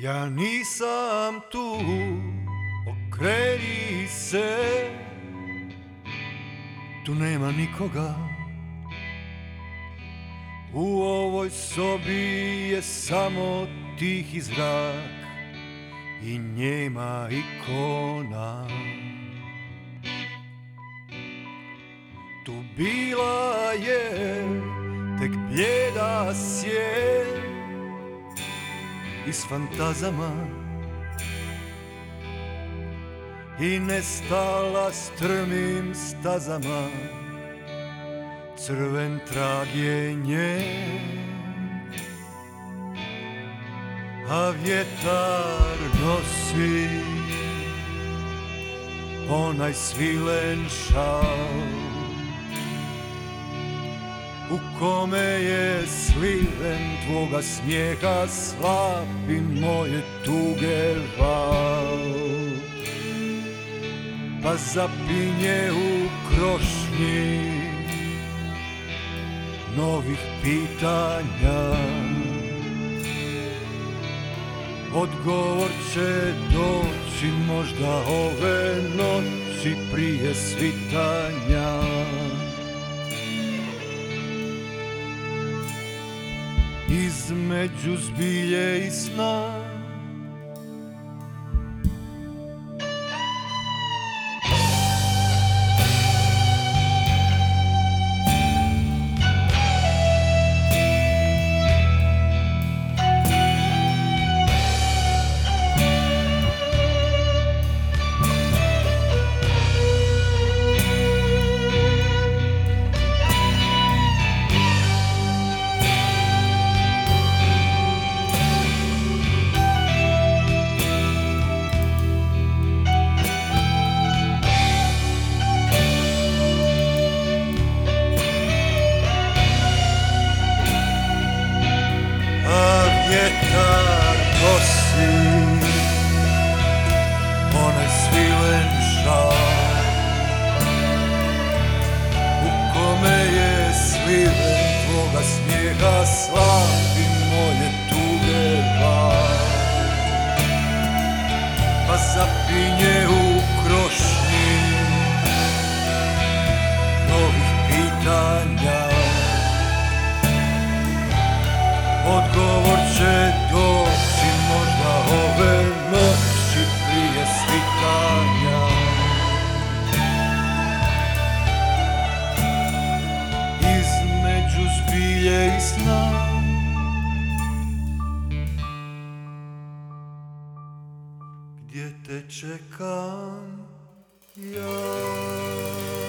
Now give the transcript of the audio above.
Ja nisam tu, okreni se, tu nema nikoga. U ovoj sobi je samo tihi zrak i njema ikona. Tu bila je tek bljeda sjen iz fantazama i nestala strmim stazama. Crven trag je njen, a vjetar nosi onaj svilen šal u kome je sliven tvoga smijeha slab i moje tuge val. Pa zapinje u krošnji novih pitanja, odgovor će doći možda ove noći prije svitanja. Između zbilje i sna vjetar nosi onaj svilen šal u kome je sliven tvoga smijeha slab i moje tuge val. Pa zapinje u krošnji novih pitanja, odgovor će doći možda ove noći prije svitanja. Između zbilje i sna gdje te čekam ja.